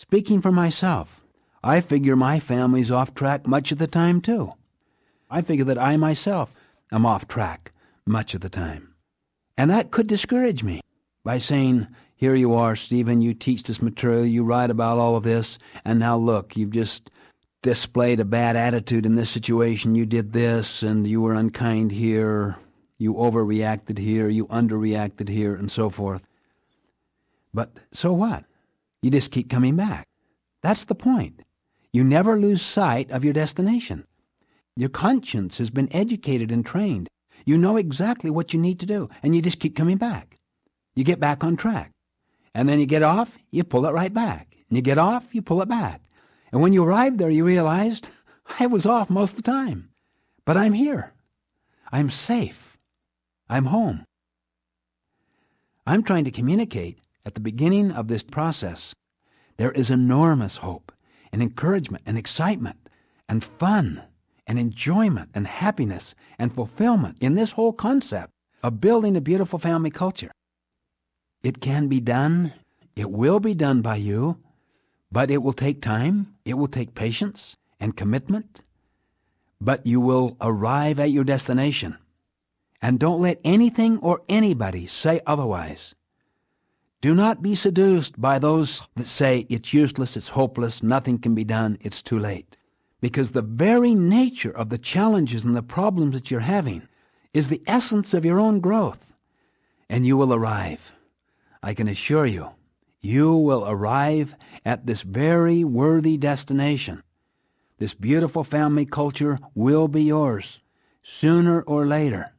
Speaking for myself, I figure my family's off track much of the time too. I figure that I myself am off track much of the time. And that could discourage me by saying, here you are, Stephen, you teach this material, you write about all of this, and now look, you've just displayed a bad attitude in this situation. You did this, and you were unkind here, you overreacted here, you underreacted here, and so forth. But so what? You just keep coming back. That's the point. You never lose sight of your destination. Your conscience has been educated and trained. You know exactly what you need to do, and you just keep coming back. You get back on track. And then you get off, you pull it right back. And you get off, you pull it back. And when you arrive there, you realized, I was off most of the time. But I'm here. I'm safe. I'm home. I'm trying to communicate at the beginning of this process. There is enormous hope and encouragement and excitement and fun and enjoyment and happiness and fulfillment in this whole concept of building a beautiful family culture. It can be done. It will be done by you, but it will take time. It will take patience and commitment, but you will arrive at your destination. And don't let anything or anybody say otherwise. Do not be seduced by those that say it's useless, it's hopeless, nothing can be done, it's too late. Because the very nature of the challenges and the problems that you're having is the essence of your own growth. And you will arrive. I can assure you, you will arrive at this very worthy destination. This beautiful family culture will be yours, sooner or later.